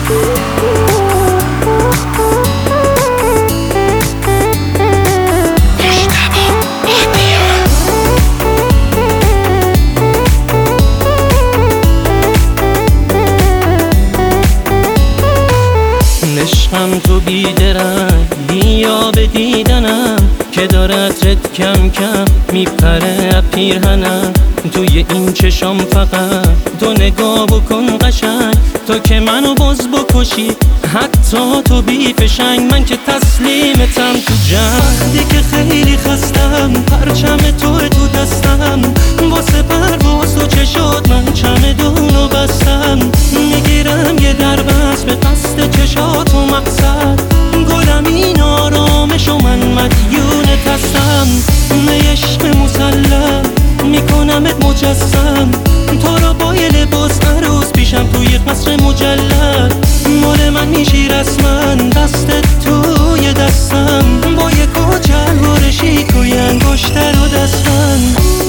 عشقم تو بیدرنگ بیا به دیدنم که دارد رد کم کم میپره پیرهنم. توی این چشام فقط تو نگاه بکن قشنگ، تو که منو باز بکشی حتی تو بی فشنگ. من که تسلیمتم تو جنگ که خیلی خستم، پرچم تو دستم واسه پرواز تو چشات من چمدونو بستم. میگیرم یه دربست به قصد چشات و مقصد، گلم این آرامش و من مدیونت هستم. عشق مسلم میکنمت مجسم، تو را با یه لباس عروس پیشم توی قصر مجلل. مال من میشی رسما دستت توی دستم، با یه کچل و رشیک و یه انگشتر و دستم.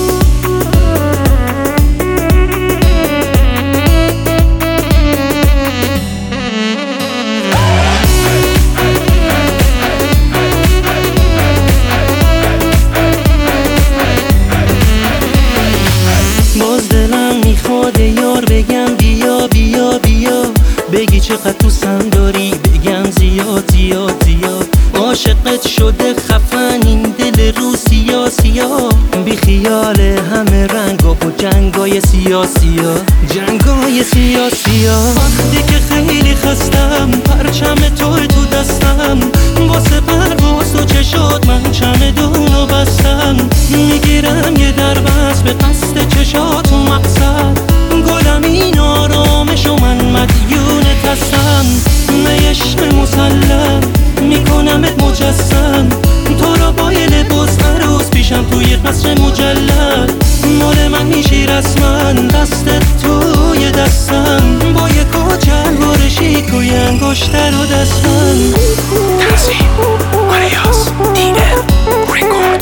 باز دلم میخواد یار بگم بیا بیا بیا، بگی چقدر دوستم داری بگم زیاد زیاد زیاد. عاشقت شده خفن این دل رو سیاه سیاه، بی خیال همه رنگا و جنگای سیاه سیاه، جنگای سیاه سیاه. وقتی که خیلی خستم پرچم تو دستم، واسه پرواز تو چشات من چمدونو بستم. میگیرم یه دربست به قصد چشات و مقصد، گلم این آرامش و من مدیونت هستم. عشق مسلم میکنمت مجسم، تو را با یه لباس عروس پیشم توی قصر مجلل. مال من میشی رسما دستت توی دستم، با یه کچل و رشیک و یه انگشتر و دستم. تنظیم آریاس DL رکورد.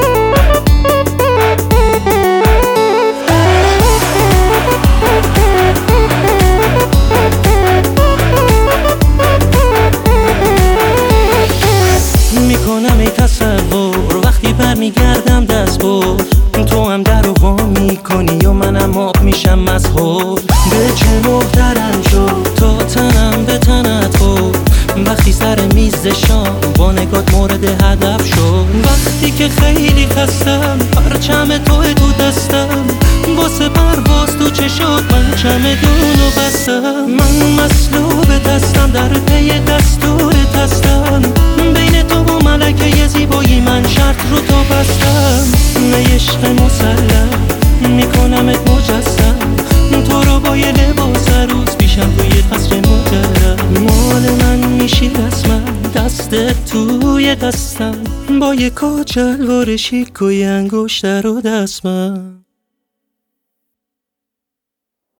میکنم ای تصور وقتی برمیگردم دست بر، تو هم در رو وا میکنی و منم آب میشم مذهول. به چه محترم شد تا تنم به تنت خورد، وقتی سر میز شام با نگات مورد هدف شد. وقتی که خیلی خستم پرچم تو دستم، واسه پرواز تو چشات من چمدونو بستم. من مسلوب دستم در پی دستورت هستم، بین تو و ملکه زیبایی من شرط رو تو بستم. عشق مسلم میکنمت مجسم، تو رو با یه لباس عروس پیشم توی قصر مجلل. مال من میشی رسما دستت توی دستم، با یه کچل و رشیک و یه انگشتر و دستم.